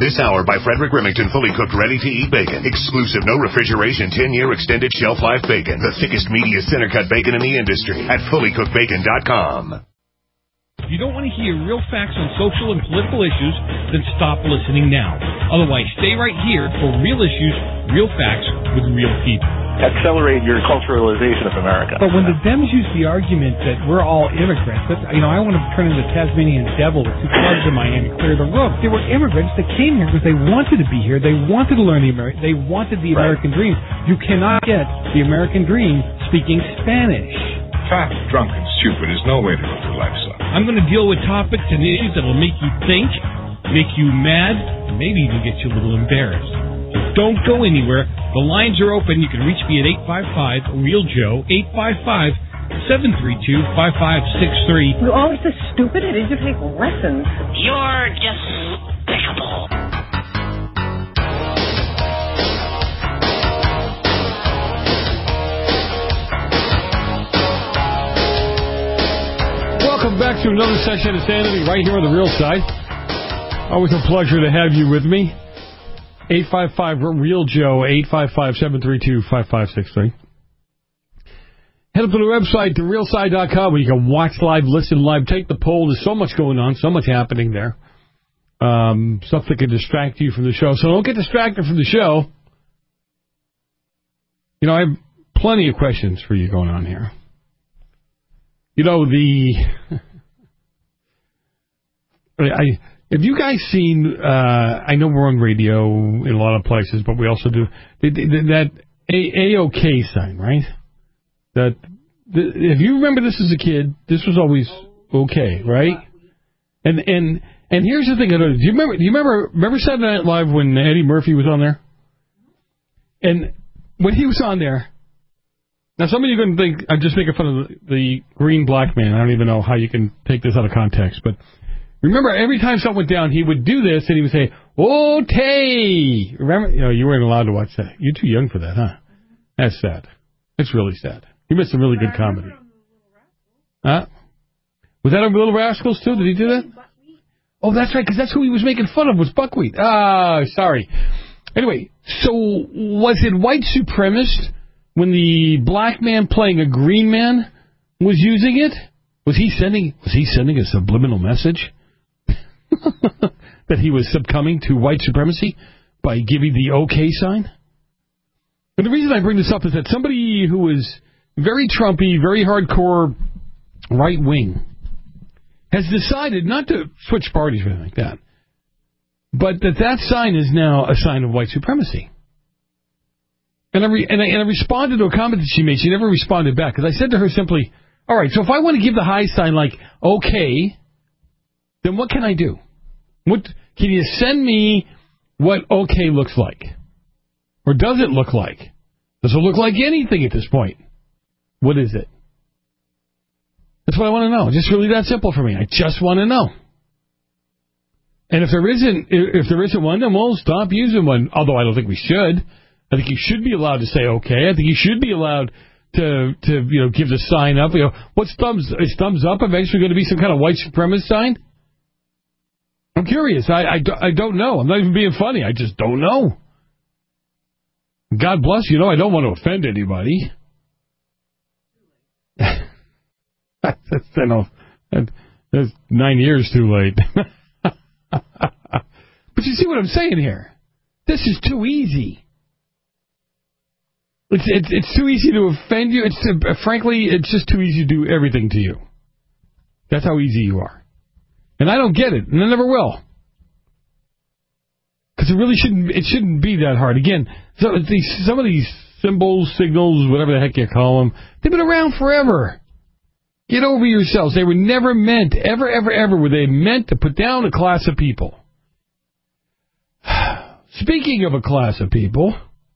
This hour by Frederick Remington, fully cooked, ready-to-eat bacon. Exclusive, no refrigeration, 10-year extended shelf life bacon. The thickest, meatiest center-cut bacon in the industry at fullycookedbacon.com. If you don't want to hear real facts on social and political issues, then stop listening now. Otherwise, stay right here for real issues, real facts with real people. Accelerate your culturalization of America. But when the Dems use the argument that we're all immigrants, that, I want to turn into the Tasmanian devil with 2 clubs in my hand and clear the road. They were immigrants that came here because they wanted to be here. They wanted to learn they wanted the American dream. You cannot get the American dream speaking Spanish. Fat, drunk, and stupid is no way to go through life, son. I'm going to deal with topics and issues that will make you think, make you mad, and maybe even get you a little embarrassed. So don't go anywhere. The lines are open. You can reach me at 855-REAL-JOE, 855-732-5563. You're always so stupid. It is to take lessons. You're despicable. Welcome back to another session of Sanity right here on The Real Side. Always a pleasure to have you with me. 855-REAL-JOE, 855-732-5563. Head up to the website, therealside.com, where you can watch live, listen live, take the poll. There's so much going on, so much happening there. Stuff that can distract you from the show. So don't get distracted from the show. I have plenty of questions for you going on here. Have you guys seen, I know we're on radio in a lot of places, but we also do, that AOK sign, right? If you remember this as a kid, this was always okay, right? And here's the thing, do you remember Saturday Night Live when Eddie Murphy was on there? And when he was on there, now some of you are going to think I'm just making fun of the green black man. I don't even know how you can take this out of context, but remember, every time something went down, he would do this, and he would say, "Otay." Remember? You weren't allowed to watch that. You're too young for that, huh? That's sad. It's really sad. You missed some really good comedy. Huh? Was that on Little Rascals, too? Did he do that? Oh, that's right, because that's who he was making fun of, was Buckwheat. Sorry. Anyway, so was it white supremacist when the black man playing a green man was using it? Was he sending a subliminal message? That he was succumbing to white supremacy by giving the OK sign? And the reason I bring this up is that somebody who is very Trumpy, very hardcore right-wing has decided not to switch parties or anything like that, but that sign is now a sign of white supremacy. And I responded to a comment that she made. She never responded back, because I said to her simply, all right, so if I want to give the high sign like OK, then what can I do? What can you send me what OK looks like? Or does it look like? Does it look like anything at this point? What is it? That's what I want to know. Just really that simple for me. I just want to know. And if there isn't one, then we'll stop using one. Although I don't think we should. I think you should be allowed to say OK. I think you should be allowed to give the sign up. What's thumbs? Is thumbs up eventually going to be some kind of white supremacist sign? I'm curious. I don't know. I'm not even being funny. I just don't know. God bless you. I don't want to offend anybody. That's 9 years too late. But you see what I'm saying here? This is too easy. It's too easy to offend you. Frankly, it's just too easy to do everything to you. That's how easy you are. And I don't get it, and I never will. Because it shouldn't be that hard. Again, some of these symbols, signals, whatever the heck you call them, they've been around forever. Get over yourselves. They were never meant, ever were they meant to put down a class of people. Speaking of a class of people,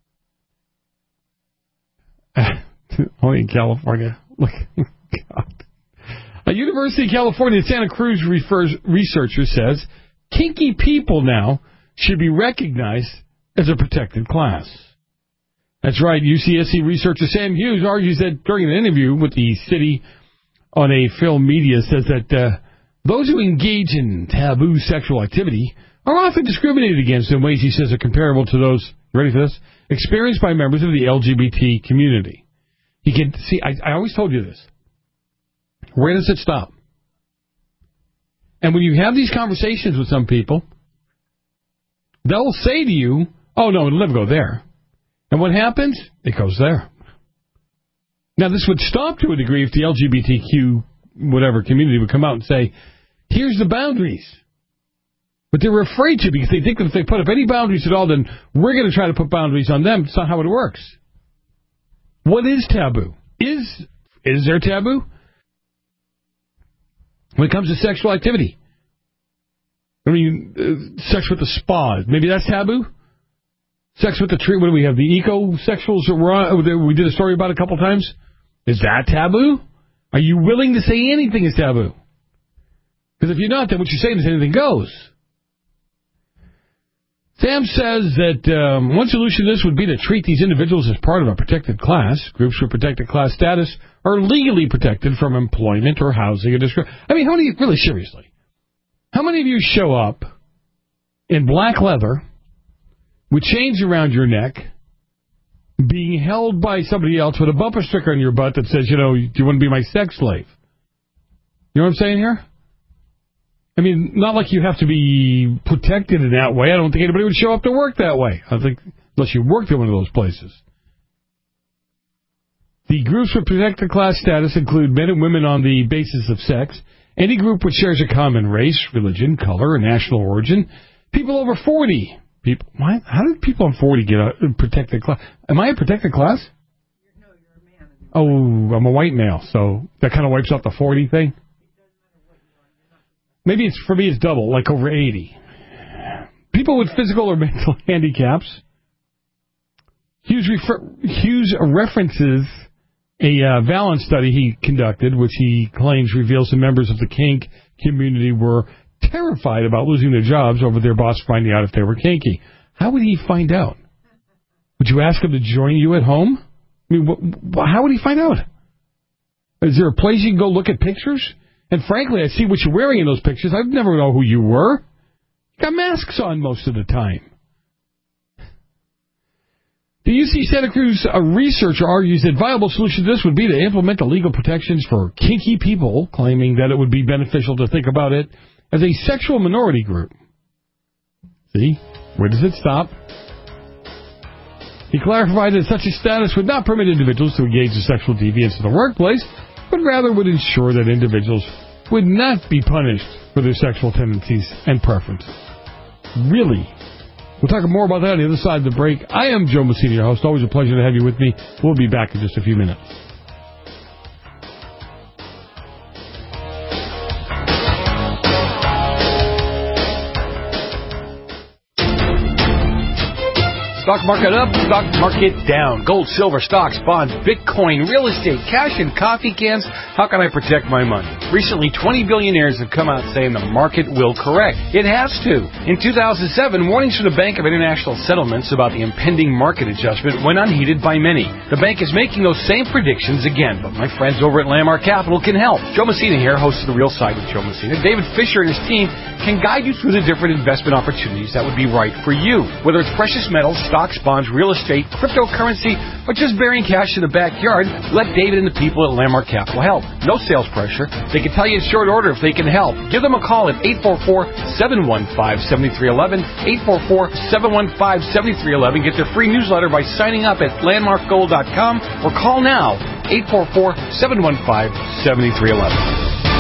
only in California. Look, God. A University of California Santa Cruz researcher says kinky people now should be recognized as a protected class. That's right. UCSC researcher Sam Hughes argues that during an interview with the city on a film media says that those who engage in taboo sexual activity are often discriminated against in ways he says are comparable to those, ready for this, experienced by members of the LGBT community. He can see, I always told you this. Where does it stop? And when you have these conversations with some people, they'll say to you, oh, no, it'll never go there. And what happens? It goes there. Now, this would stop to a degree if the LGBTQ whatever community would come out and say, here's the boundaries. But they're afraid to because they think that if they put up any boundaries at all, then we're going to try to put boundaries on them. It's not how it works. What is taboo? Is there taboo? When it comes to sexual activity. I mean, sex with the spa, maybe that's taboo? Sex with the tree, what do we have, the eco-sexuals that we did a story about a couple times? Is that taboo? Are you willing to say anything is taboo? Because if you're not, then what you're saying is anything goes. Sam says that one solution to this would be to treat these individuals as part of a protected class. Groups with protected class status are legally protected from employment or housing or discrimination. I mean, how many, really seriously, how many of you show up in black leather with chains around your neck, being held by somebody else with a bumper sticker on your butt that says, you know, do you want to be my sex slave? You know what I'm saying here? I mean, not like you have to be protected in that way. I don't think anybody would show up to work that way. I think, unless you worked in one of those places. The groups with protected class status include men and women on the basis of sex, any group which shares a common race, religion, color, or national origin, people over 40. People, what? How did people on 40 get a protected class? Am I a protected class? No, you're a man. Oh, I'm a white male, so that kind of wipes out the 40 thing? Maybe it's, for me, it's double, like over 80. People with physical or mental handicaps. Hughes references a Valence study he conducted, which he claims reveals some members of the kink community were terrified about losing their jobs over their boss finding out if they were kinky. How would he find out? Would you ask him to join you at home? I mean, how would he find out? Is there a place you can go look at pictures? And frankly, I see what you're wearing in those pictures. I'd never know who you were. You got masks on most of the time. The UC Santa Cruz researcher argues that a viable solution to this would be to implement the legal protections for kinky people, claiming that it would be beneficial to think about it as a sexual minority group. See? Where does it stop? He clarified that such a status would not permit individuals to engage in sexual deviance in the workplace, but rather would ensure that individuals would not be punished for their sexual tendencies and preferences. Really? We'll talk more about that on the other side of the break. I am Joe Messina, your host. Always a pleasure to have you with me. We'll be back in just a few minutes. Stock market up, stock market down. Gold, silver, stocks, bonds, Bitcoin, real estate, cash, and coffee cans. How can I protect my money? Recently, 20 billionaires have come out saying the market will correct. It has to. In 2007, warnings from the Bank of International Settlements about the impending market adjustment went unheeded by many. The bank is making those same predictions again, but my friends over at Landmark Capital can help. Joe Messina here, host of The Real Side with Joe Messina. David Fisher and his team can guide you through the different investment opportunities that would be right for you. Whether it's precious metals, stocks, bonds, real estate, cryptocurrency, or just burying cash in the backyard, let David and the people at Landmark Capital help. No sales pressure. They can tell you in short order if they can help. Give them a call at 844-715-7311, 844-715-7311. Get their free newsletter by signing up at landmarkgold.com or call now, 844-715-7311.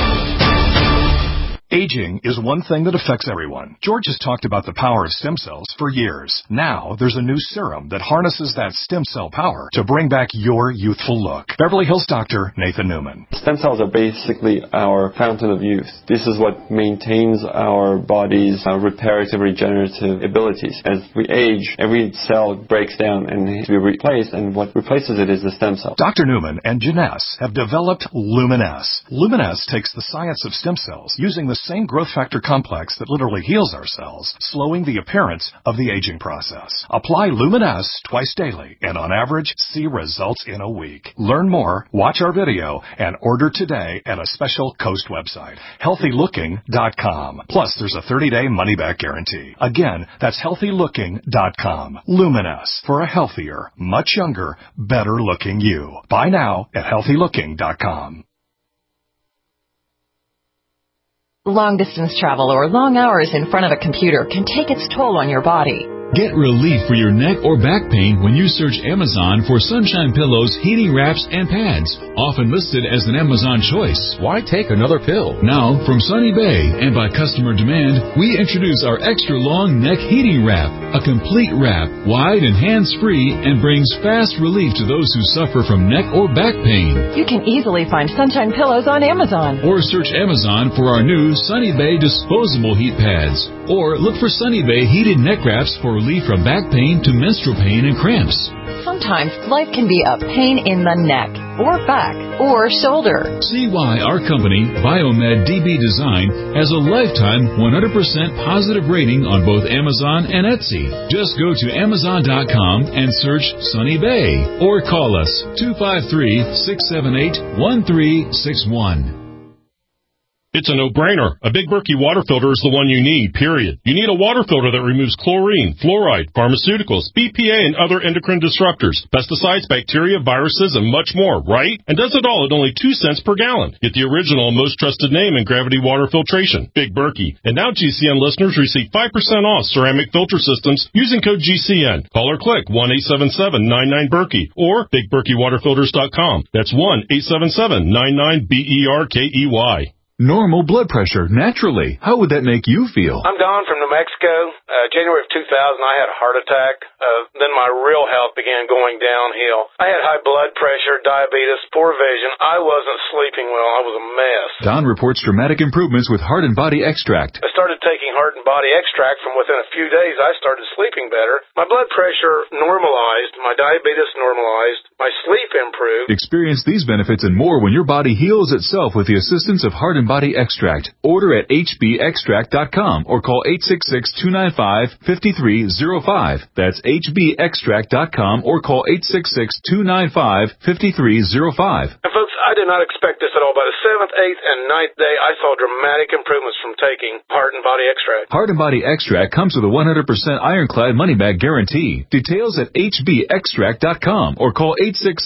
Aging is one thing that affects everyone. George has talked about the power of stem cells for years. Now, there's a new serum that harnesses that stem cell power to bring back your youthful look. Beverly Hills doctor Nathan Newman. Stem cells are basically our fountain of youth. This is what maintains our body's reparative, regenerative abilities. As we age, every cell breaks down and needs to be replaced, and what replaces it is the stem cell. Dr. Newman and Janess have developed Luminess. Luminess takes the science of stem cells using the same growth factor complex that literally heals our cells, slowing the appearance of the aging process. Apply Lumen S twice daily and on average see results in a week. Learn more, watch our video, and order today at a special Coast website, healthylooking.com. Plus, there's a 30-day money-back guarantee. Again, that's healthylooking.com. Lumen S for a healthier, much younger, better-looking you. Buy now at healthylooking.com. Long-distance travel or long hours in front of a computer can take its toll on your body. Get relief for your neck or back pain when you search Amazon for Sunshine Pillows, heating wraps, and pads, often listed as an Amazon choice. Why take another pill? Now, from Sunny Bay and by customer demand, we introduce our extra long neck heating wrap, a complete wrap, wide and hands-free, and brings fast relief to those who suffer from neck or back pain. You can easily find Sunshine Pillows on Amazon. Or search Amazon for our new Sunny Bay disposable heat pads. Or look for Sunny Bay heated neck wraps for relief from back pain to menstrual pain and cramps. Sometimes life can be a pain in the neck, or back, or shoulder. See why our company, Biomed DB Design, has a lifetime 100% positive rating on both Amazon and Etsy. Just go to Amazon.com and search Sunny Bay, or call us 253-678-1361. It's a no-brainer. A Big Berkey water filter is the one you need, period. You need a water filter that removes chlorine, fluoride, pharmaceuticals, BPA, and other endocrine disruptors, pesticides, bacteria, viruses, and much more, right? And does it all at only 2 cents per gallon. Get the original and most trusted name in gravity water filtration, Big Berkey. And now GCN listeners receive 5% off ceramic filter systems using code GCN. Call or click 1-877-99-BERKEY or BigBerkeyWaterFilters.com. That's 1-877-99-BERKEY. Normal blood pressure, naturally. How would that make you feel? I'm Don from New Mexico. January of 2000, I had a heart attack. Then my real health began going downhill. I had high blood pressure, diabetes, poor vision. I wasn't sleeping well. I was a mess. Don reports dramatic improvements with Heart and Body Extract. I started taking Heart and Body Extract. From within a few days, I started sleeping better. My blood pressure normalized. My diabetes normalized. My sleep improved. Experience these benefits and more when your body heals itself with the assistance of Heart and Body Extract. Order at hbextract.com or call 866-295-5305. That's hbextract.com or call 866-295-5305. And folks, I did not expect this at all. By the 7th, 8th, and 9th day, I saw dramatic improvements from taking Heart and Body Extract. Heart and Body Extract comes with a 100% ironclad money-back guarantee. Details at hbextract.com or call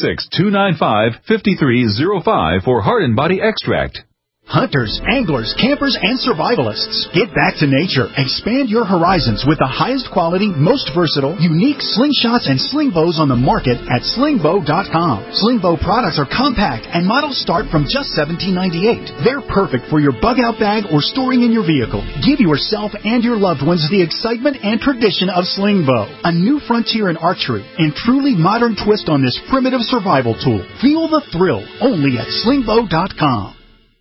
866-295-5305 for Heart and Body Extract. Hunters, anglers, campers, and survivalists. Get back to nature. Expand your horizons with the highest quality, most versatile, unique slingshots and sling bows on the market at slingbow.com. Slingbow products are compact and models start from just $17.98. They're perfect for your bug-out bag or storing in your vehicle. Give yourself and your loved ones the excitement and tradition of Slingbow, a new frontier in archery and truly modern twist on this primitive survival tool. Feel the thrill only at slingbow.com.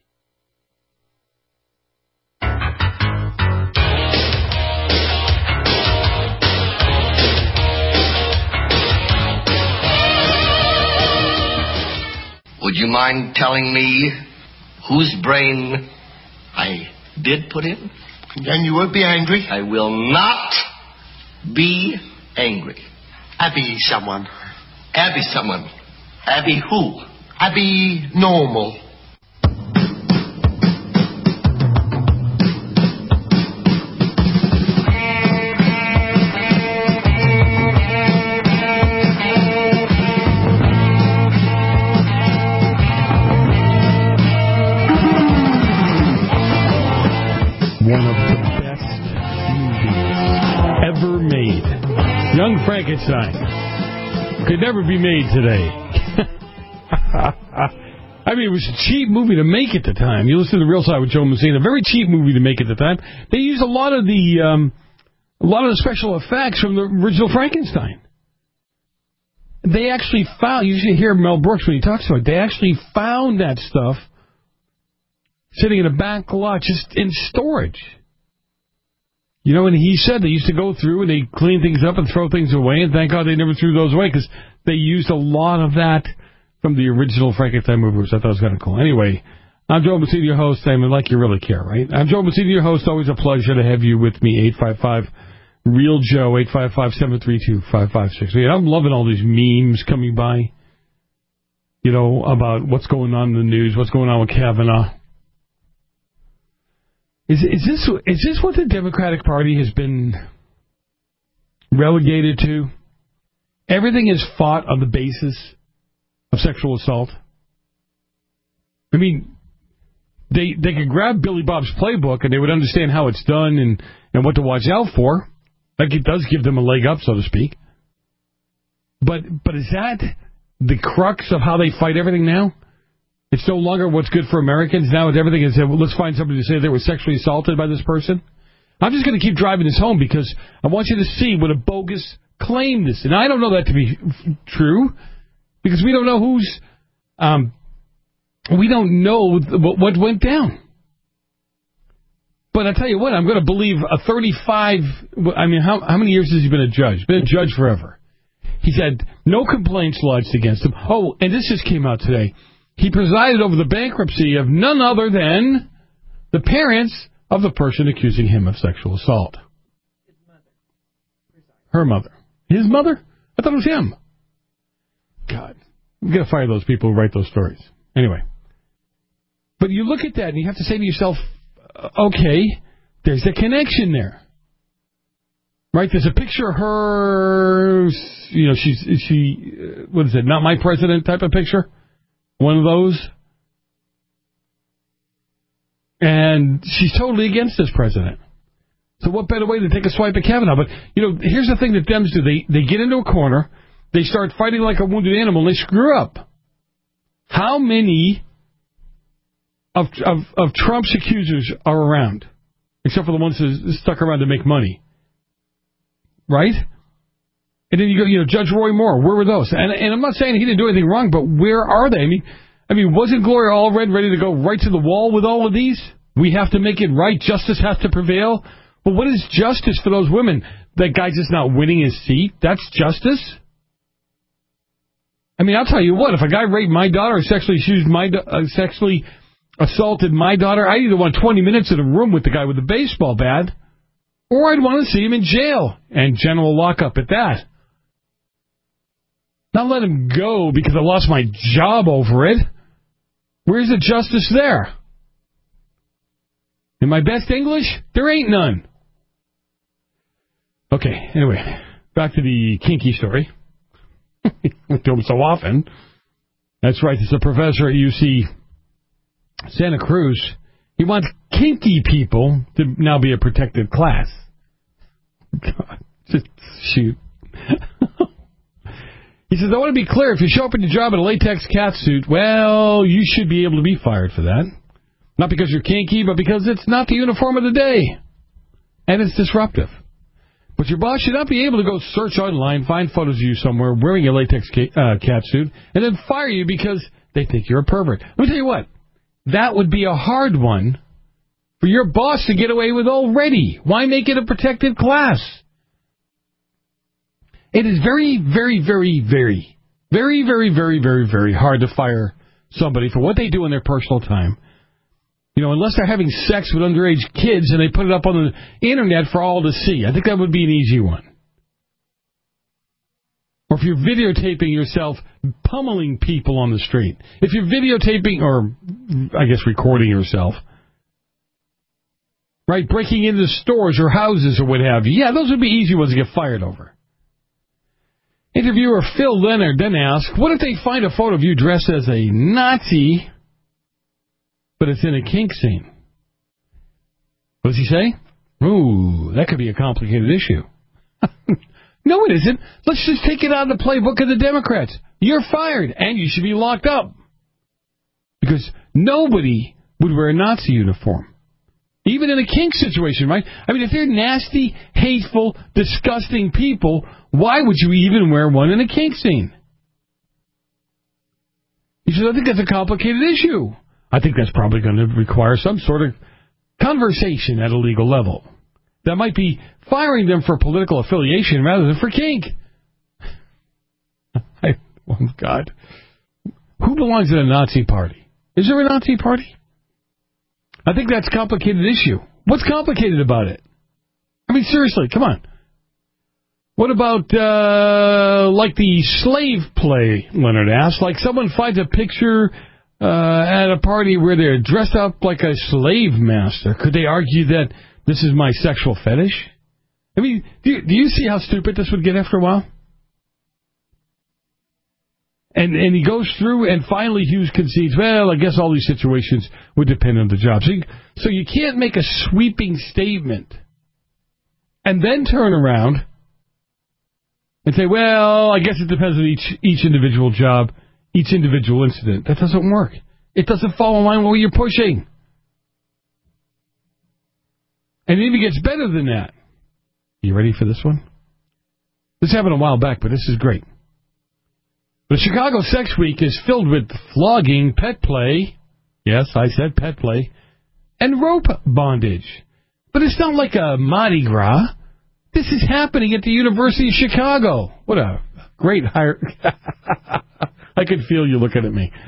Would you mind telling me whose brain I did put in? Then you won't be angry? I will not be angry. Abby someone. Abby someone. Abby who? Abby normal. One of the best movies ever made. Young Frankenstein. Could never be made today. I mean, it was a cheap movie to make at the time. You listen to The Real Side with Joe Messina. A very cheap movie to make at the time. They used a lot of the special effects from the original Frankenstein. They actually found, you should hear Mel Brooks when he talks about it, they actually found that stuff sitting in a back lot, just in storage. You know, and he said they used to go through and they clean things up and throw things away, and thank God they never threw those away, because they used a lot of that from the original Frankenstein movie, which I thought was kind of cool. Anyway, I'm Joe Messina, your host. I mean, like you really care, right? I'm Joe Messina, your host. Always a pleasure to have you with me. 855-REAL-JOE, 855-732-5568. I'm loving all these memes coming by, you know, about what's going on in the news, what's going on with Kavanaugh. Is this what the Democratic Party has been relegated to? Everything is fought on the basis of sexual assault. I mean, they could grab Billy Bob's playbook and they would understand how it's done and what to watch out for. Like, it does give them a leg up, so to speak. But is that the crux of how they fight everything now? It's no longer what's good for Americans. Now everything is, well, let's find somebody to say they were sexually assaulted by this person. I'm just going to keep driving this home because I want you to see what a bogus claim this is. And I don't know that to be true because we don't know who's... we don't know what went down. But I tell you what, I'm going to believe a 35... I mean, how many years has he been a judge? Been a judge forever. He's had no complaints lodged against him. Oh, and this just came out today. He presided over the bankruptcy of none other than the parents of the person accusing him of sexual assault. His mother. Her mother. His mother? I thought it was him. God. I'm going to fire those people who write those stories. Anyway. But you look at that and you have to say to yourself, okay, there's a connection there. Right? There's a picture of her, you know, she what is it, not my president type of picture? One of those. And she's totally against this president. So what better way to take a swipe at Kavanaugh? But, you know, here's the thing that Dems do. They get into a corner, they start fighting like a wounded animal, and they screw up. How many of Trump's accusers are around? Except for the ones that stuck around to make money. Right? And then you go, you know, Judge Roy Moore, where were those? And I'm not saying he didn't do anything wrong, but where are they? I mean, wasn't Gloria Allred ready to go right to the wall with all of these? We have to make it right. Justice has to prevail. Well, what is justice for those women? That guy's just not winning his seat? That's justice? I mean, I'll tell you what, if a guy raped my daughter or sexually assaulted my daughter, I'd either want 20 minutes in a room with the guy with the baseball bat, or I'd want to see him in jail and general lockup at that. Not let him go because I lost my job over it. Where's the justice there? In my best English, there ain't none. Okay, anyway, back to the kinky story. We do them so often. That's right, it's a professor at UC Santa Cruz. He wants kinky people to now be a protected class. God, just shoot. He says, I want to be clear, if you show up at your job in a latex catsuit, well, you should be able to be fired for that. Not because you're kinky, but because it's not the uniform of the day. And it's disruptive. But your boss should not be able to go search online, find photos of you somewhere wearing a latex catsuit, and then fire you because they think you're a pervert. Let me tell you what. That would be a hard one for your boss to get away with already. Why make it a protected class? It is very, very, very, very, very, very, very, very, very hard to fire somebody for what they do in their personal time. You know, unless they're having sex with underage kids and they put it up on the internet for all to see. I think that would be an easy one. Or if you're videotaping yourself pummeling people on the street. If you're videotaping, or I guess recording yourself, right, breaking into stores or houses or what have you. Yeah, those would be easy ones to get fired over. Interviewer Phil Leonard then asked, what if they find a photo of you dressed as a Nazi, but it's in a kink scene? What does he say? Ooh, that could be a complicated issue. No, it isn't. Let's just take it out of the playbook of the Democrats. You're fired, and you should be locked up. Because nobody would wear a Nazi uniform. Even in a kink situation, right? I mean, if they're nasty, hateful, disgusting people, why would you even wear one in a kink scene? He said, I think that's a complicated issue. I think that's probably going to require some sort of conversation at a legal level. That might be firing them for political affiliation rather than for kink. Oh, God. Who belongs in a Nazi party? Is there a Nazi party? I think that's a complicated issue. What's complicated about it? I mean, seriously, come on. What about, like the slave play, Leonard asked? Like someone finds a picture at a party where they're dressed up like a slave master. Could they argue that this is my sexual fetish? I mean, do you see how stupid this would get after a while? And he goes through, and finally Hughes concedes, well, I guess all these situations would depend on the job. So you can't make a sweeping statement and then turn around and say, well, I guess it depends on each individual job, each individual incident. That doesn't work. It doesn't fall in line with what you're pushing. And it even gets better than that. You ready for this one? This happened a while back, but this is great. The Chicago Sex Week is filled with flogging, pet play, yes, I said pet play, and rope bondage. But it's not like a Mardi Gras. This is happening at the University of Chicago. What a great hire. I can feel you looking at me.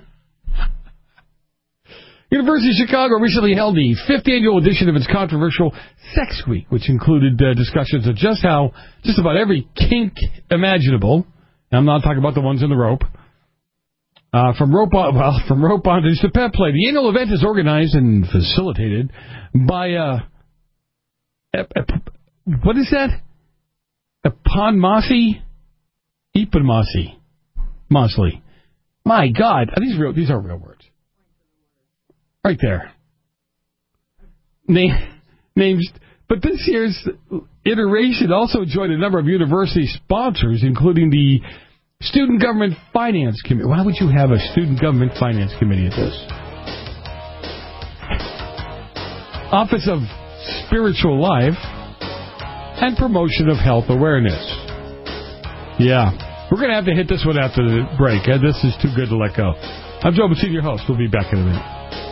University of Chicago recently held the 5th annual edition of its controversial Sex Week, which included discussions of just about every kink imaginable. I'm not talking about the ones in the rope. From rope bondage to pet play. The annual event is organized and facilitated by what is that? Eponmossy? Mosley. My God, these are real words. Right there. Names. But this year's iteration also joined a number of university sponsors, including the Student Government Finance Committee. Why would you have a Student Government Finance Committee at this? Office of Spiritual Life and Promotion of Health Awareness. Yeah. We're going to have to hit this one after the break. This is too good to let go. I'm Joe Messina, your host. We'll be back in a minute.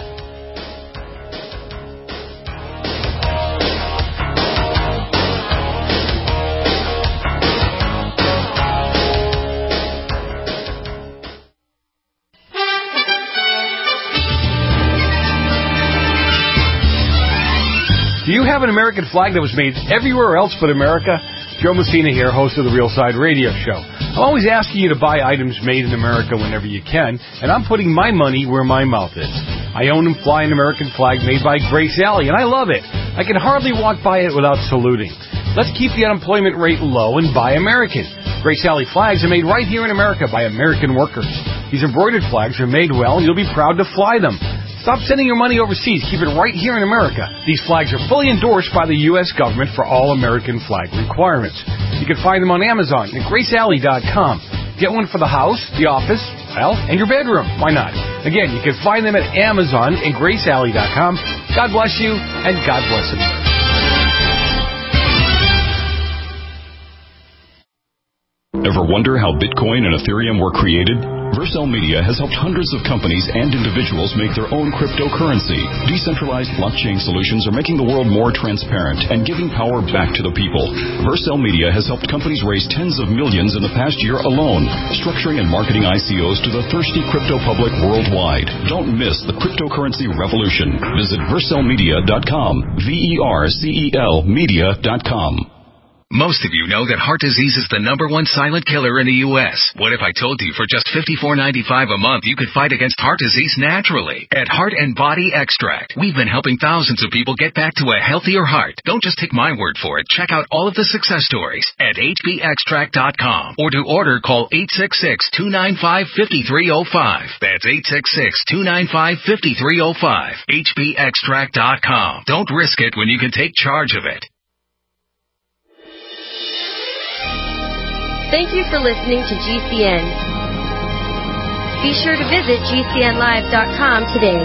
Do you have an American flag that was made everywhere else but America? Joe Messina here, host of the Real Side Radio Show. I'm always asking you to buy items made in America whenever you can, and I'm putting my money where my mouth is. I own and fly an American flag made by Grace Alley, and I love it. I can hardly walk by it without saluting. Let's keep the unemployment rate low and buy American. Grace Alley flags are made right here in America by American workers. These embroidered flags are made well, and you'll be proud to fly them. Stop sending your money overseas. Keep it right here in America. These flags are fully endorsed by the U.S. government for all American flag requirements. You can find them on Amazon and GraceAlley.com. Get one for the house, the office, well, and your bedroom. Why not? Again, you can find them at Amazon and GraceAlley.com. God bless you, and God bless America. Ever wonder how Bitcoin and Ethereum were created? Vercel Media has helped hundreds of companies and individuals make their own cryptocurrency. Decentralized blockchain solutions are making the world more transparent and giving power back to the people. Vercel Media has helped companies raise tens of millions in the past year alone, structuring and marketing ICOs to the thirsty crypto public worldwide. Don't miss the cryptocurrency revolution. Visit VercelMedia.com, VerCel Media.com. Most of you know that heart disease is the #1 silent killer in the U.S. What if I told you for just $54.95 a month you could fight against heart disease naturally? At Heart and Body Extract, we've been helping thousands of people get back to a healthier heart. Don't just take my word for it. Check out all of the success stories at hbextract.com. Or to order, call 866-295-5305. That's 866-295-5305. hbextract.com. Don't risk it when you can take charge of it. Thank you for listening to GCN. Be sure to visit GCNlive.com today.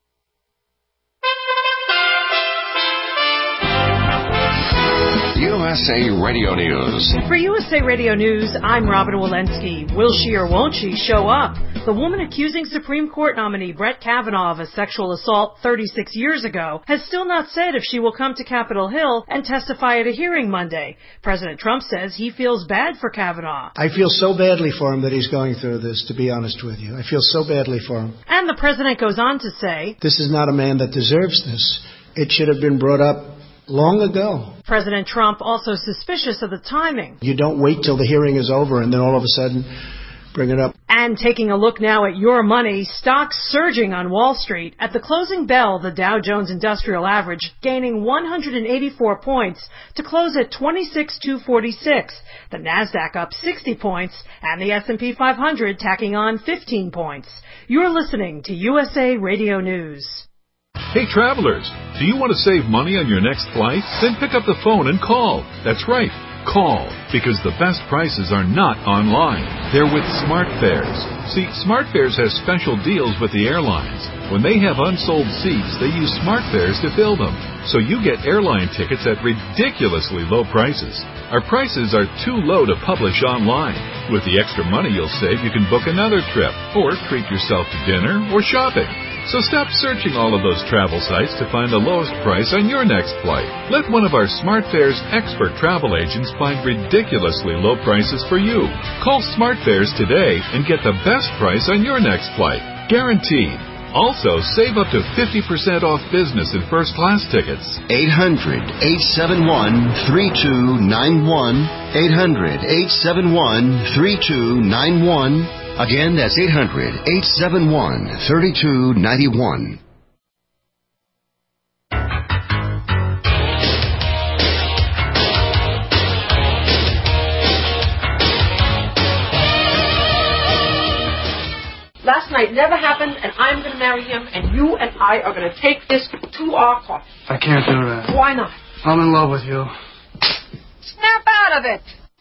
You USA Radio News. For USA Radio News, I'm Robin Walensky. Will she or won't she show up? The woman accusing Supreme Court nominee Brett Kavanaugh of a sexual assault 36 years ago has still not said if she will come to Capitol Hill and testify at a hearing Monday. President Trump says he feels bad for Kavanaugh. I feel so badly for him that he's going through this, to be honest with you. I feel so badly for him. And the president goes on to say, this is not a man that deserves this. It should have been brought up long ago. President Trump also suspicious of the timing. You don't wait till the hearing is over and then all of a sudden bring it up. And taking a look now at your money, stocks surging on Wall Street. At the closing bell, the Dow Jones Industrial Average gaining 184 points to close at 26,246. The Nasdaq up 60 points and the S&P 500 tacking on 15 points. You're listening to USA Radio News. Hey travelers, do you want to save money on your next flight? Then pick up the phone and call. That's right. Call, because the best prices are not online. They're with SmartFares. See, SmartFares has special deals with the airlines. When they have unsold seats, they use SmartFares to fill them. So you get airline tickets at ridiculously low prices. Our prices are too low to publish online. With the extra money you'll save, you can book another trip, or treat yourself to dinner or shopping. So stop searching all of those travel sites to find the lowest price on your next flight. Let one of our SmartFares expert travel agents find ridiculously low prices for you. Call SmartFares today and get the best price on your next flight. Guaranteed. Also, save up to 50% off business and first-class tickets. 800-871-3291. 800-871-3291. Again, that's 800-871-3291. Last night never happened, and I'm going to marry him, and you and I are going to take this to our court. I can't do that. Why not? I'm in love with you. Snap out of it!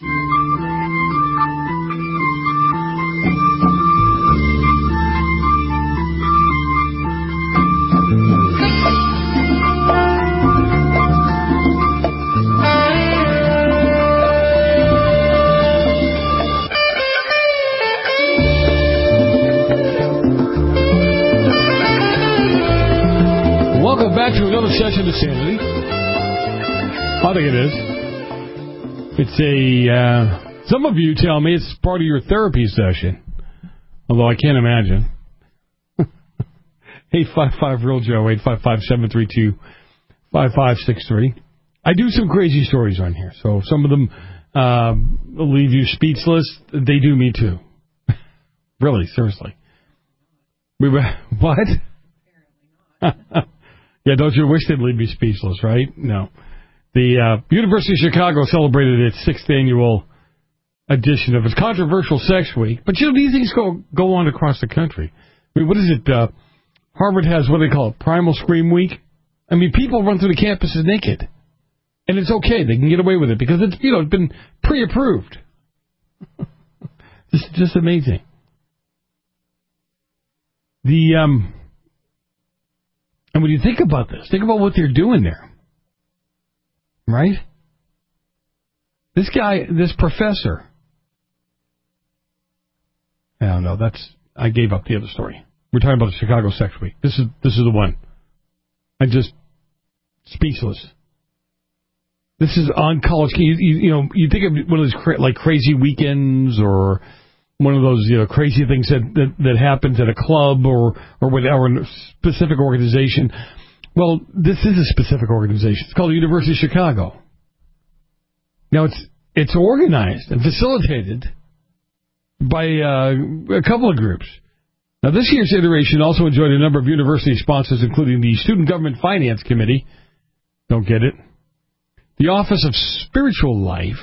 Welcome back to another session of Sanity. I think it is. It's some of you tell me it's part of your therapy session. Although I can't imagine. 855-REAL-JOE, 855-732-5563. I do some crazy stories on here, so some of them will leave you speechless. They do me too. Really, seriously. What? Yeah, don't you wish they'd leave me speechless, right? No. The University of Chicago celebrated its 6th annual edition of its controversial sex week. But, you know, these things go on across the country. I mean, what is it? Harvard has what they call it, Primal Scream Week. I mean, people run through the campuses naked. And it's okay. They can get away with it because it's, you know, it's been pre-approved. It's just amazing. And when you think about this, think about what they're doing there. Right? This guy, this professor. I don't know. I gave up the other story. We're talking about the Chicago Sex Week. This is the one. I just speechless. This is on college. You think of one of those like crazy weekends or one of those crazy things that happens at a club or a specific organization. Well, this is a specific organization. It's called the University of Chicago. Now it's organized and facilitated by a couple of groups. Now, this year's iteration also enjoyed a number of university sponsors, including the Student Government Finance Committee. Don't get it. The Office of Spiritual Life.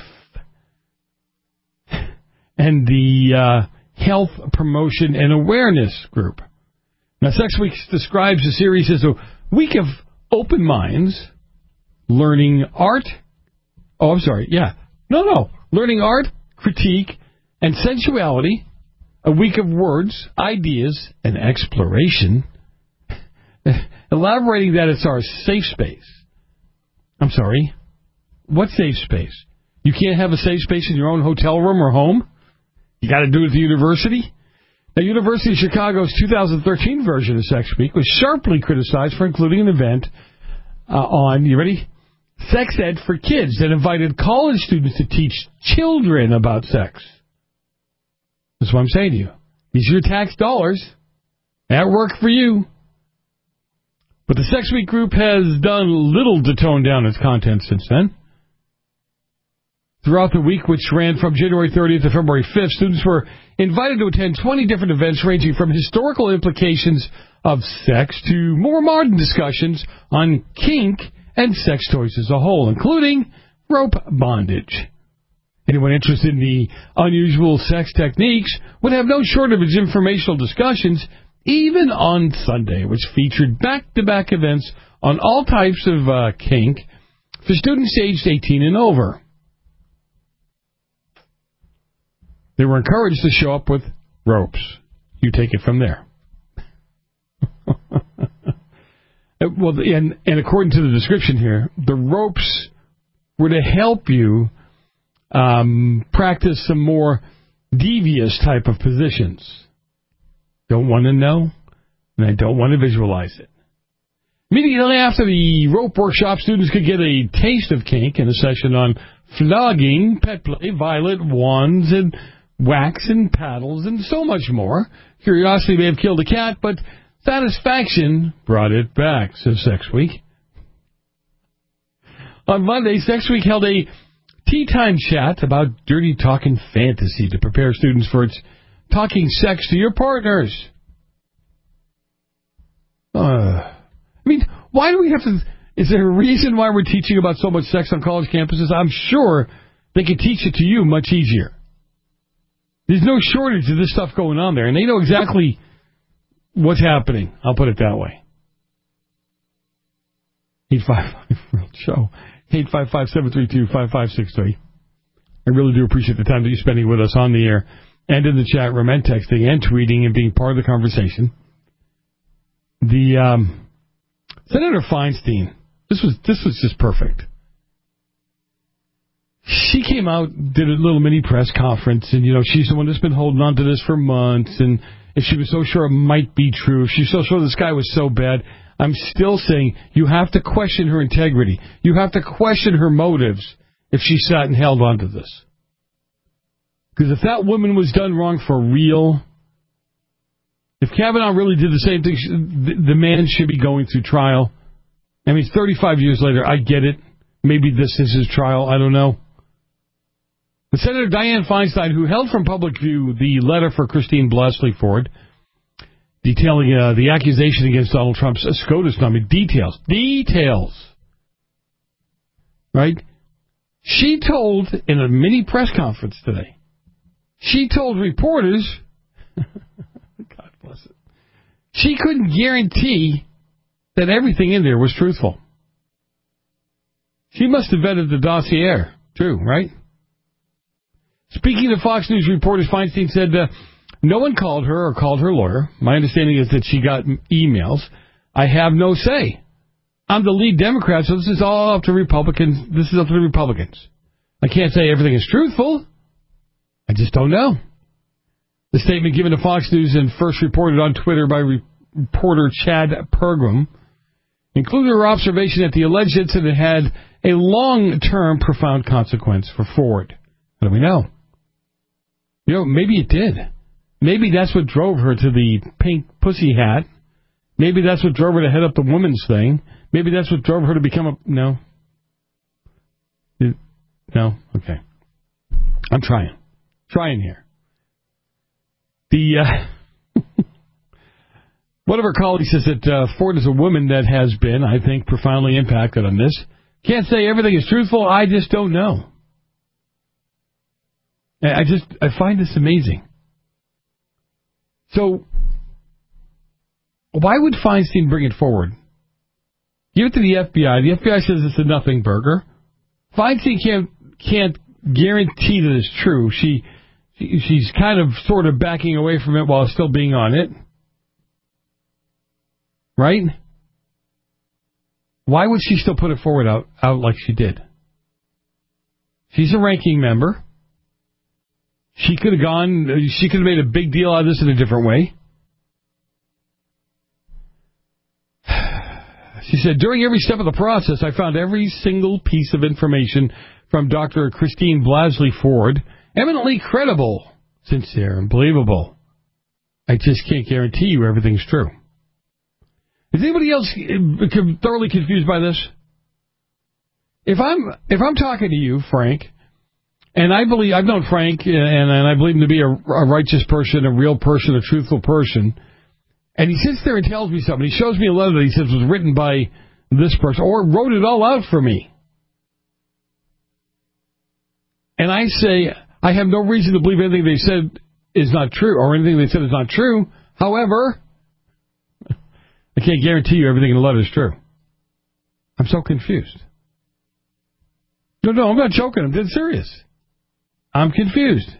And the Health Promotion and Awareness Group. Now, Sex Week describes the series as a week of open minds, learning art. Oh, I'm sorry. Yeah. No. Learning art, critique, and sensuality. A week of words, ideas, and exploration. Elaborating that it's our safe space. I'm sorry. What safe space? You can't have a safe space in your own hotel room or home? You got to do it at the university? The University of Chicago's 2013 version of Sex Week was sharply criticized for including an event on, you ready? Sex ed for kids that invited college students to teach children about sex. That's what I'm saying to you. These are your tax dollars. That worked for you. But the Sex Week group has done little to tone down its content since then. Throughout the week, which ran from January 30th to February 5th, students were invited to attend 20 different events ranging from historical implications of sex to more modern discussions on kink and sex toys as a whole, including rope bondage. Anyone interested in the unusual sex techniques would have no shortage of informational discussions, even on Sunday, which featured back-to-back events on all types of kink for students aged 18 and over. They were encouraged to show up with ropes. You take it from there. Well, and according to the description here, the ropes were to help you practice some more devious type of positions. Don't want to know, and I don't want to visualize it. Immediately after the rope workshop, students could get a taste of kink in a session on flogging, pet play, violet, wands, and wax and paddles, and so much more. Curiosity may have killed a cat, but satisfaction brought it back, says Sex Week. On Monday, Sex Week held a tea time chat about dirty talking fantasy to prepare students for its talking sex to your partners. I mean, why do we have to... Is there a reason why we're teaching about so much sex on college campuses? I'm sure they could teach it to you much easier. There's no shortage of this stuff going on there, and they know exactly what's happening. I'll put it that way. 855 Real Show. 855-732-5563. I really do appreciate the time that you're spending with us on the air and in the chat room and texting and tweeting and being part of the conversation. The Senator Feinstein, this was just perfect. She came out, did a little mini press conference, and, you know, she's the one that's been holding on to this for months, and if she was so sure it might be true, if she's so sure this guy was so bad, I'm still saying you have to question her integrity. You have to question her motives if she sat and held on to this. Because if that woman was done wrong for real, if Kavanaugh really did the same thing, the man should be going through trial. I mean, 35 years later, I get it. Maybe this is his trial. I don't know. But Senator Dianne Feinstein, who held from public view the letter for Christine Blasey Ford, detailing the accusation against Donald Trump's SCOTUS nominee, details, right? She told, in a mini press conference today, she told reporters, God bless it, she couldn't guarantee that everything in there was truthful. She must have vetted the dossier, too, right? Speaking to Fox News reporters, Feinstein said no one called her or called her lawyer. My understanding is that she got emails. I have no say. I'm the lead Democrat, so this is all up to Republicans. This is up to the Republicans. I can't say everything is truthful. I just don't know. The statement given to Fox News and first reported on Twitter by reporter Chad Pergram included her observation that the alleged incident had a long-term profound consequence for Ford. How do we know? You know, maybe it did. Maybe that's what drove her to the pink pussy hat. Maybe that's what drove her to head up the women's thing. Maybe that's what drove her to become a... No? No? Okay. I'm trying. Trying here. One of her colleagues says that Ford is a woman that has been, I think, profoundly impacted on this. Can't say everything is truthful. I just don't know. I find this amazing. So, why would Feinstein bring it forward? Give it to the FBI. The FBI says it's a nothing burger. Feinstein can't guarantee that it's true. She's kind of sort of backing away from it while still being on it. Right? Why would she still put it forward out like she did? She's a ranking member. She could have made a big deal out of this in a different way. She said, during every step of the process, I found every single piece of information from Dr. Christine Blasley Ford eminently credible, sincere, and believable. I just can't guarantee you everything's true. Is anybody else thoroughly confused by this? If I'm talking to you, Frank, and I've known Frank, and I believe him to be a righteous person, a real person, a truthful person, and he sits there and tells me something. He shows me a letter that he says was written by this person, or wrote it all out for me. And I say, I have no reason to believe anything they said is not true, or anything they said is not true. However, I can't guarantee you everything in the letter is true. I'm so confused. No, I'm not joking. I'm dead serious. I'm confused.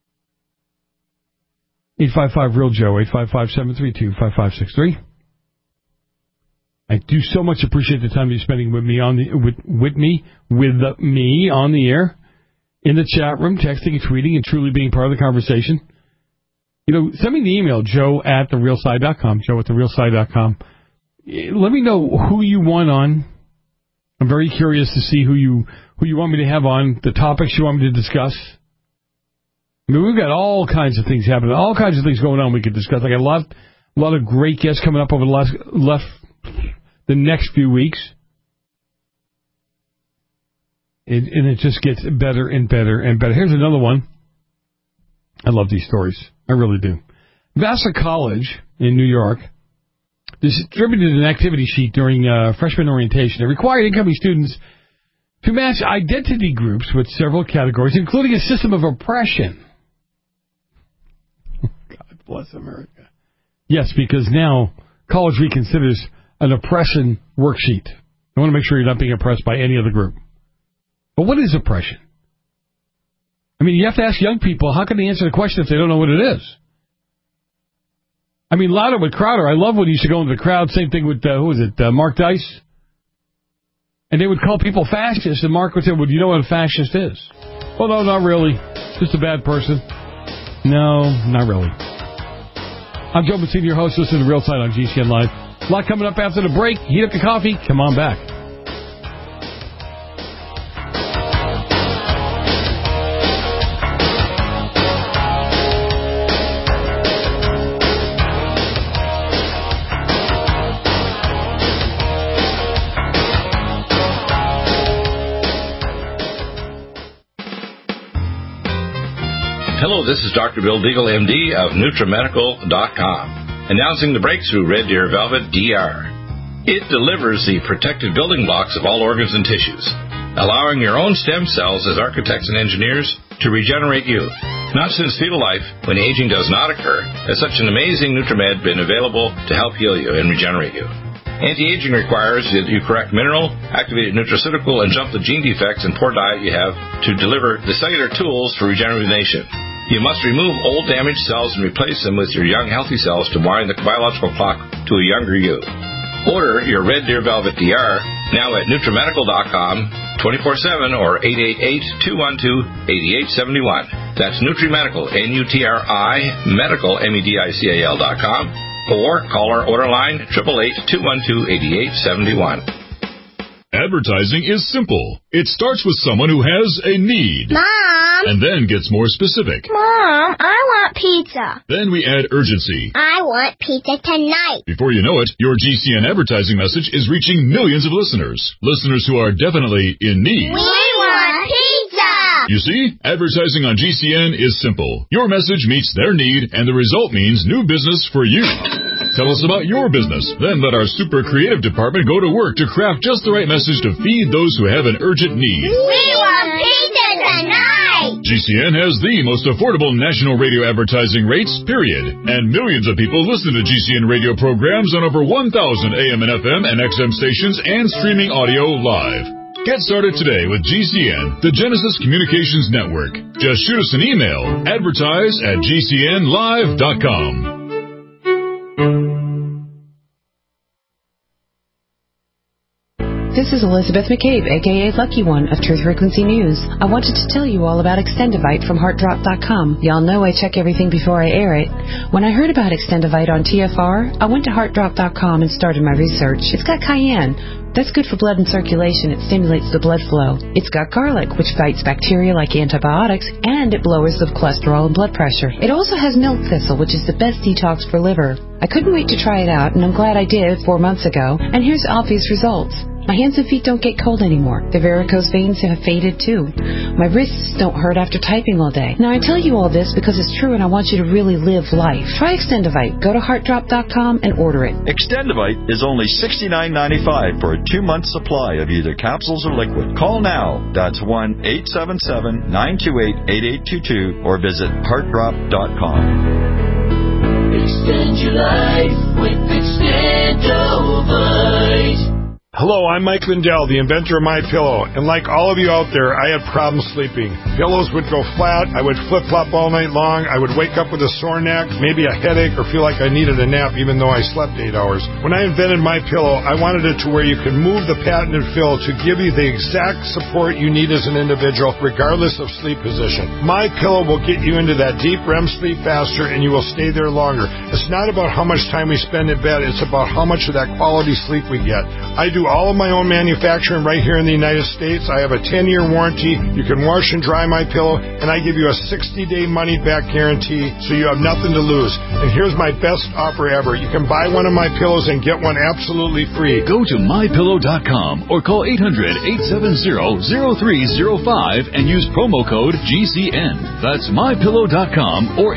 855-REAL-JOE, 855-732-5563. I do so much appreciate the time you're spending with me on the air, in the chat room, texting and tweeting, and truly being part of the conversation. Send me the email, joe@therealside.com, joe@therealside.com. Let me know who you want on. I'm very curious to see who you want me to have on, the topics you want me to discuss. I mean, we've got all kinds of things happening, all kinds of things going on we could discuss. I got a lot of great guests coming up over the next few weeks. And it just gets better and better and better. Here's another one. I love these stories. I really do. Vassar College in New York distributed an activity sheet during freshman orientation. It required incoming students to match identity groups with several categories, including a system of oppression. God bless America. Yes, because now college reconsiders an oppression worksheet. I want to make sure you're not being oppressed by any other group. But what is oppression? I mean, you have to ask young people, how can they answer the question if they don't know what it is? I mean, louder with Crowder. I love when he used to go into the crowd. Same thing with, Mark Dice? And they would call people fascists, and Mark would say, well, do you know what a fascist is? Well, no, not really. Just a bad person. No, not really. I'm Joe Mancini, your host. Listen to The Real Side on GCN Live. A lot coming up after the break. Heat up your coffee. Come on back. Hello, this is Dr. Bill Deagle, MD of NutriMedical.com, announcing the breakthrough Red Deer Velvet DR. It delivers the protective building blocks of all organs and tissues, allowing your own stem cells as architects and engineers to regenerate you. Not since fetal life, when aging does not occur, has such an amazing Nutrimed been available to help heal you and regenerate you. Anti-aging requires that you correct mineral, activated nutraceutical, and jump the gene defects and poor diet you have to deliver the cellular tools for regeneration. You must remove old damaged cells and replace them with your young healthy cells to wind the biological clock to a younger you. Order your Red Deer Velvet DR now at NutriMedical.com 24/7 or 888-212-8871. That's NutriMedical, N-U-T-R-I, Medical, MEDICAL.com, or call our order line 888-212-8871. Advertising is simple. It starts with someone who has a need. Mom! And then gets more specific. Mom, I want pizza. Then we add urgency. I want pizza tonight. Before you know it, your GCN advertising message is reaching millions of listeners. Listeners who are definitely in need. We want pizza! You see, advertising on GCN is simple. Your message meets their need, and the result means new business for you. Tell us about your business. Then let our super creative department go to work to craft just the right message to feed those who have an urgent need. We want pizza tonight! GCN has the most affordable national radio advertising rates, period. And millions of people listen to GCN radio programs on over 1,000 AM and FM and XM stations and streaming audio live. Get started today with GCN, the Genesis Communications Network. Just shoot us an email, advertise@gcnlive.com. This is Elizabeth McCabe, a.k.a. Lucky One of Truth Frequency News. I wanted to tell you all about Extendivite from HeartDrop.com. Y'all know I check everything before I air it. When I heard about Extendivite on TFR, I went to HeartDrop.com and started my research. It's got cayenne. That's good for blood and circulation. It stimulates the blood flow. It's got garlic, which fights bacteria like antibiotics, and it lowers the cholesterol and blood pressure. It also has milk thistle, which is the best detox for liver. I couldn't wait to try it out, and I'm glad I did 4 months ago, and here's obvious results. My hands and feet don't get cold anymore. The varicose veins have faded too. My wrists don't hurt after typing all day. Now I tell you all this because it's true and I want you to really live life. Try Extendivite. Go to HeartDrop.com and order it. Extendivite is only $69.95 for a 2-month supply of either capsules or liquid. Call now. That's 1-877-928-8822 or visit HeartDrop.com. Extend your life with Extendivite. Hello, I'm Mike Lindell, the inventor of MyPillow, and like all of you out there, I had problems sleeping. Pillows would go flat, I would flip-flop all night long, I would wake up with a sore neck, maybe a headache, or feel like I needed a nap even though I slept 8 hours. When I invented MyPillow, I wanted it to where you could move the patented fill to give you the exact support you need as an individual, regardless of sleep position. MyPillow will get you into that deep REM sleep faster, and you will stay there longer. It's not about how much time we spend in bed, it's about how much of that quality sleep we get. I do all of my own manufacturing right here in the United States. I have a 10-year warranty. You can wash and dry my pillow, and I give you a 60-day money-back guarantee, so you have nothing to lose. And here's my best offer ever. You can buy one of my pillows and get one absolutely free. Go to MyPillow.com or call 800-870-0305 and use promo code GCN. That's MyPillow.com or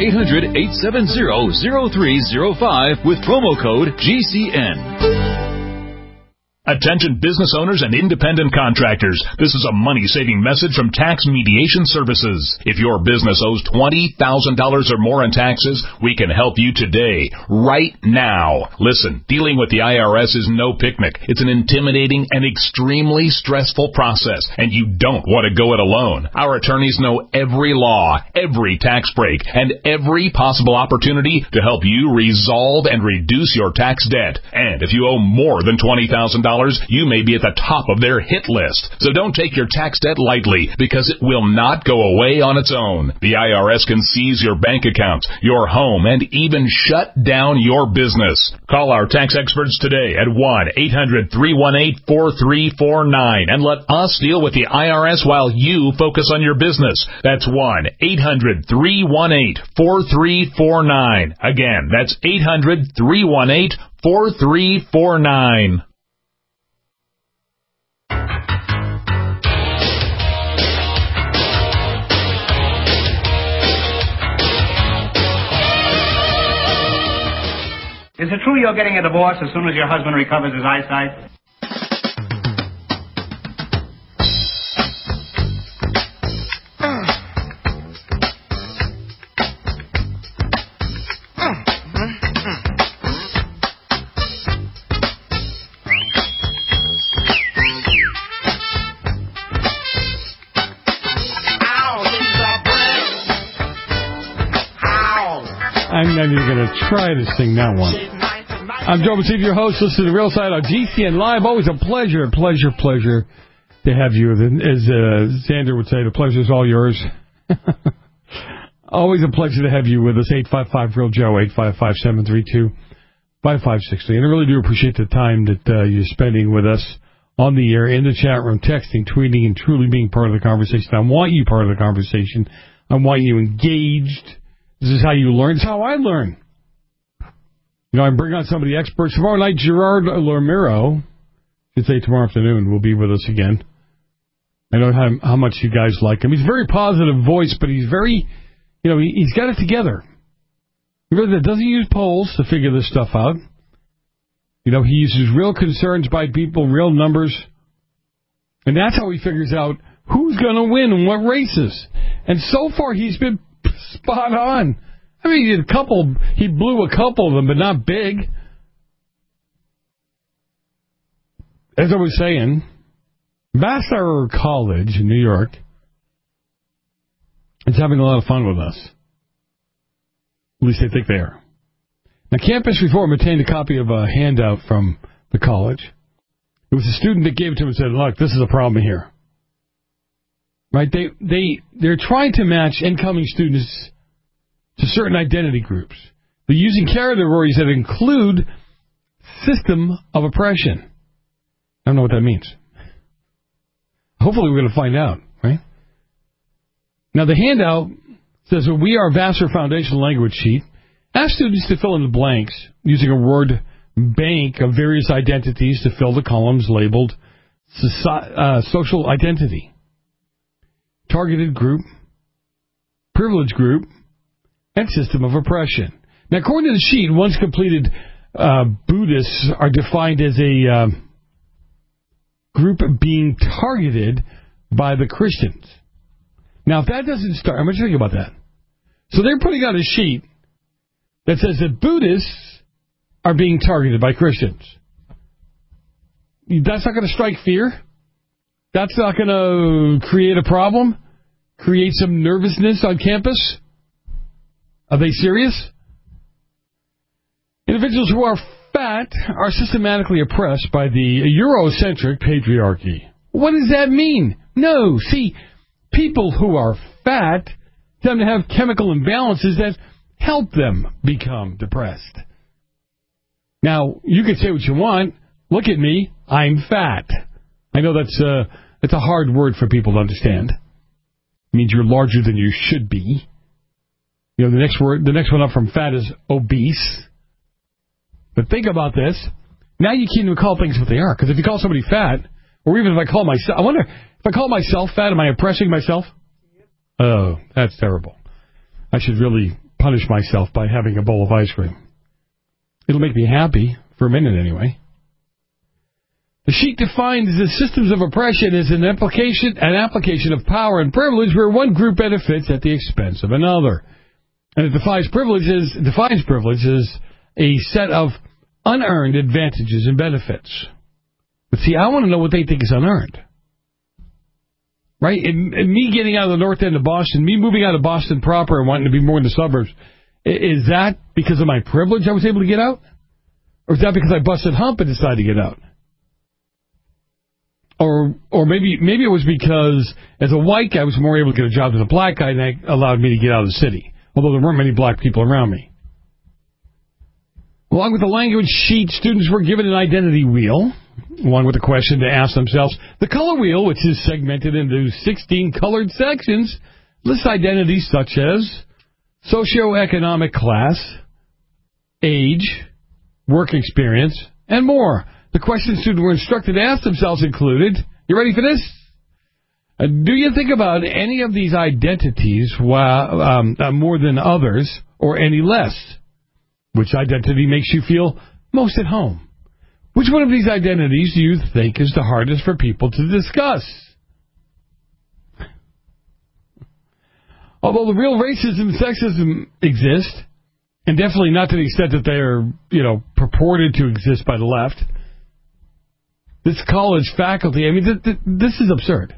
800-870-0305 with promo code GCN. Attention business owners and independent contractors. This is a money-saving message from Tax Mediation Services. If your business owes $20,000 or more in taxes, we can help you today, right now. Listen, dealing with the IRS is no picnic. It's an intimidating and extremely stressful process, and you don't want to go it alone. Our attorneys know every law, every tax break, and every possible opportunity to help you resolve and reduce your tax debt. And if you owe more than $20,000, you may be at the top of their hit list. So don't take your tax debt lightly, because it will not go away on its own. The IRS can seize your bank accounts, your home, and even shut down your business. Call our tax experts today at 1-800-318-4349 and let us deal with the IRS while you focus on your business. That's 1-800-318-4349. Again, that's 800-318-4349. Is it true you're getting a divorce as soon as your husband recovers his eyesight? I'm not even going to try this thing that one. I'm Joe Basiv, your host. Listen to the Real Side on GCN Live. Always a pleasure to have you. As Xander would say, the pleasure is all yours. Always a pleasure to have you with us. 855-REAL-JOE, 855-732-5563. And I really do appreciate the time that you're spending with us on the air, in the chat room, texting, tweeting, and truly being part of the conversation. I want you part of the conversation. I want you engaged. This is how you learn. It's how I learn. You know, I bring on some of the experts. Tomorrow night, Gerard Lormiro, should say tomorrow afternoon, will be with us again. I know how much you guys like him. He's a very positive voice, but he's very, he's got it together. He really doesn't use polls to figure this stuff out. He uses real concerns by people, real numbers. And that's how he figures out who's going to win and what races. And so far, he's been spot on. I mean, he blew a couple of them, but not big. As I was saying, Vassar College in New York is having a lot of fun with us. At least they think they are. Now, Campus Reform obtained a copy of a handout from the college. It was a student that gave it to him and said, look, this is a problem here. Right? They're trying to match incoming students to certain identity groups. They're using categories that include system of oppression. I don't know what that means. Hopefully we're going to find out, right? Now, the handout says that we are Vassar Foundation language sheet. Ask students to fill in the blanks using a word bank of various identities to fill the columns labeled social identity, targeted group, privileged group, and system of oppression. Now, according to the sheet, once completed, Buddhists are defined as a group being targeted by the Christians. Now, if that doesn't start, I want you to think about that. So they're putting out a sheet that says that Buddhists are being targeted by Christians. That's not going to strike fear. That's not going to create a problem, create some nervousness on campus. Are they serious? Individuals who are fat are systematically oppressed by the Eurocentric patriarchy. What does that mean? No, see, people who are fat tend to have chemical imbalances that help them become depressed. Now, you can say what you want. Look at me. I'm fat. I know that's a hard word for people to understand. It means you're larger than you should be. You know, the next one up from fat is obese. But think about this. Now you can't even call things what they are. Because if you call somebody fat, or even if I call myself, I wonder, if I call myself fat, am I oppressing myself? Oh, that's terrible. I should really punish myself by having a bowl of ice cream. It'll make me happy, for a minute anyway. The sheet defines the systems of oppression as an application of power and privilege where one group benefits at the expense of another. And it defines privilege as a set of unearned advantages and benefits. But see, I want to know what they think is unearned. Right? And me getting out of the north end of Boston, me moving out of Boston proper and wanting to be more in the suburbs, is that because of my privilege I was able to get out? Or is that because I busted hump and decided to get out? Or maybe it was because as a white guy I was more able to get a job than a black guy, and that allowed me to get out of the city. Although there weren't many black people around me. Along with the language sheet, students were given an identity wheel, along with a question to ask themselves. The color wheel, which is segmented into 16 colored sections, lists identities such as socioeconomic class, age, work experience, and more. The questions students were instructed to ask themselves included, you ready for this? Do you think about any of these identities more than others, or any less? Which identity makes you feel most at home? Which one of these identities do you think is the hardest for people to discuss? Although the real racism and sexism exist, and definitely not to the extent that they are, purported to exist by the left, this college faculty, I mean, this is absurd.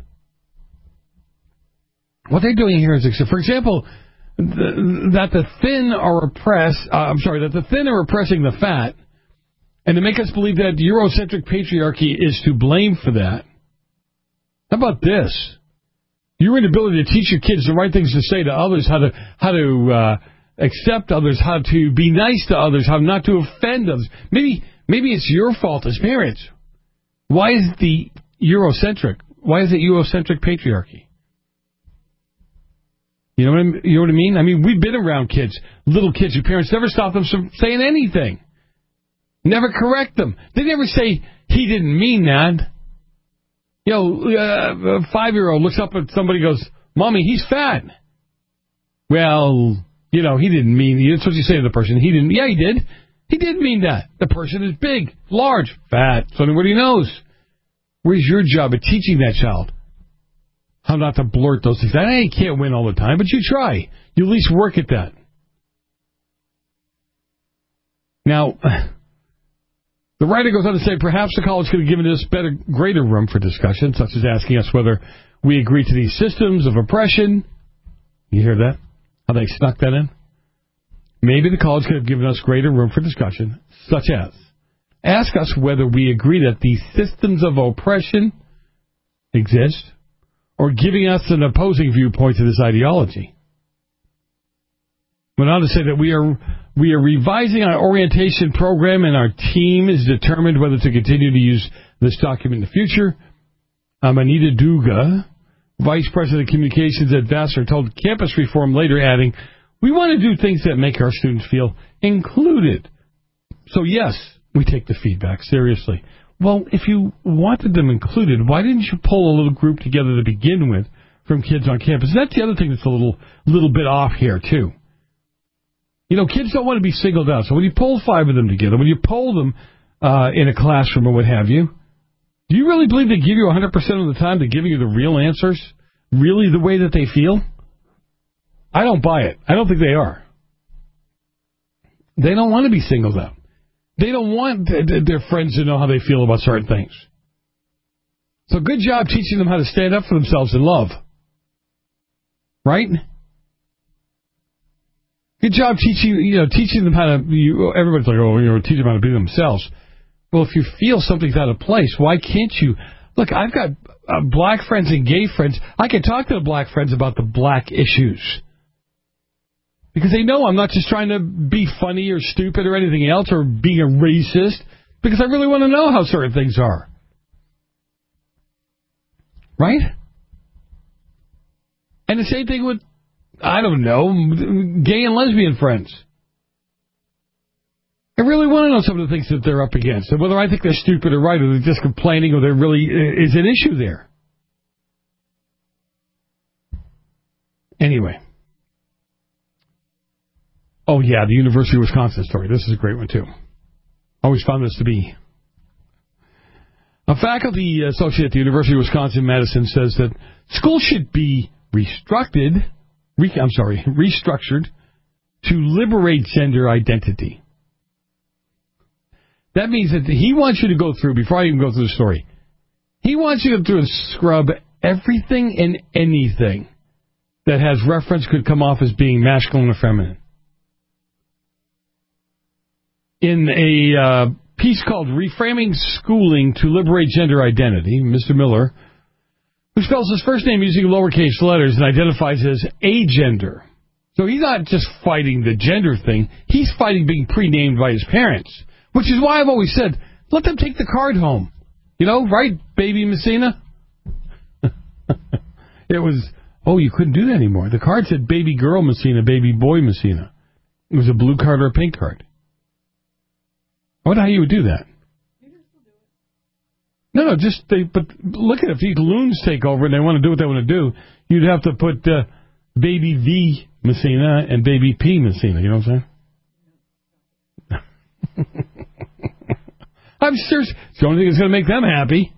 What they're doing here is, for example, that the thin are oppressing the fat, and to make us believe that the Eurocentric patriarchy is to blame for that. How about this? Your inability to teach your kids the right things to say to others, how to accept others, how to be nice to others, how not to offend others. Maybe it's your fault as parents. Why is it Eurocentric patriarchy? You know what I mean? I mean, we've been around kids, little kids. Your parents never stop them from saying anything. Never correct them. They never say, he didn't mean that. A 5-year-old looks up at somebody and goes, Mommy, he's fat. Well, he didn't mean, that's what you say to the person. He didn't, yeah, he did. He did mean that. The person is big, large, fat. So nobody knows. Where's your job at teaching that child how not to blurt those things? You can't win all the time, but you try. You at least work at that. Now, the writer goes on to say, perhaps the college could have given us greater room for discussion, such as asking us whether we agree to these systems of oppression. You hear that? How they snuck that in? Maybe the college could have given us greater room for discussion, such as ask us whether we agree that these systems of oppression exist, or giving us an opposing viewpoint to this ideology. Went on to say that we are revising our orientation program, and our team is determined whether to continue to use this document in the future. Anita Duga, Vice President of Communications at Vassar, told Campus Reform later, adding, "We want to do things that make our students feel included." So yes, we take the feedback seriously. Well, if you wanted them included, why didn't you pull a little group together to begin with from kids on campus? That's the other thing that's a little bit off here, too. You know, kids don't want to be singled out. So when you pull 5 of them together, when you poll them in a classroom or what have you, do you really believe they give you 100% of the time to giving you the real answers? Really the way that they feel? I don't buy it. I don't think they are. They don't want to be singled out. They don't want their friends to know how they feel about certain things. So good job teaching them how to stand up for themselves in love. Right? Good job teaching them how to, everybody's like, teach them how to be themselves. Well, if you feel something's out of place, why can't you? Look, I've got black friends and gay friends. I can talk to the black friends about the black issues. Because they know I'm not just trying to be funny or stupid or anything else or being a racist. Because I really want to know how certain things are. Right? And the same thing with, I don't know, gay and lesbian friends. I really want to know some of the things that they're up against. And whether I think they're stupid or right, or they're just complaining, or there really is an issue there. Anyway. Oh, yeah, the University of Wisconsin story. This is a great one, too. Always found this to be. A faculty associate at the University of Wisconsin-Madison says that schools should be restructured to liberate gender identity. That means that he wants you to go through, before I even go through the story, he wants you to go through and scrub everything and anything that has reference could come off as being masculine or feminine. In a piece called Reframing Schooling to Liberate Gender Identity, Mr. Miller, who spells his first name using lowercase letters and identifies as agender. So he's not just fighting the gender thing, he's fighting being pre-named by his parents, which is why I've always said, let them take the card home. You know, right, baby Messina? It was, you couldn't do that anymore. The card said baby girl Messina, baby boy Messina. It was a blue card or a pink card. I wonder how you would do that. No, but look at it. If these loons take over and they want to do what they want to do, you'd have to put baby V Messina and baby P Messina. You know what I'm saying? I'm serious. It's the only thing that's going to make them happy.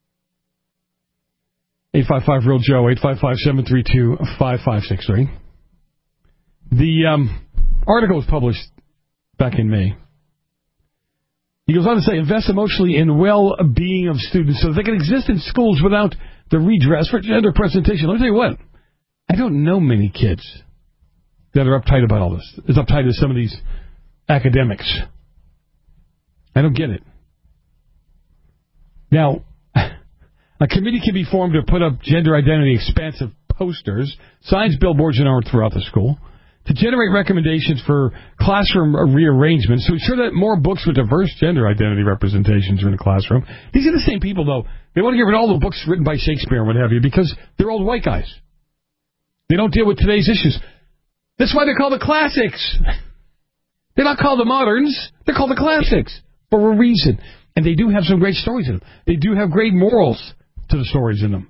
855-REAL-JOE, 855-732-5563. The article was published back in May. He goes on to say, invest emotionally in well-being of students so that they can exist in schools without the redress for gender presentation. Let me tell you what, I don't know many kids that are uptight about all this, as uptight as some of these academics. I don't get it. Now, a committee can be formed to put up gender identity expansive posters, signs, billboards, and art throughout the school, to generate recommendations for classroom rearrangements to ensure that more books with diverse gender identity representations are in the classroom. These are the same people, though. They want to get rid of all the books written by Shakespeare and what have you because they're old white guys. They don't deal with today's issues. That's why they're called the classics. They're not called the moderns. They're called the classics for a reason. And they do have some great stories in them. They do have great morals to the stories in them.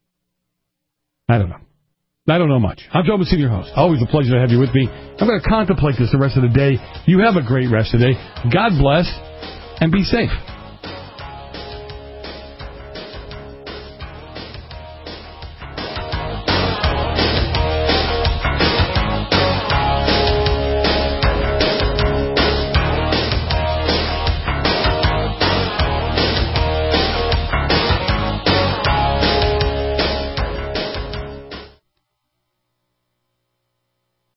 I don't know. I don't know much. I'm Joe Messina, your host. Always a pleasure to have you with me. I'm going to contemplate this the rest of the day. You have a great rest of the day. God bless, and be safe.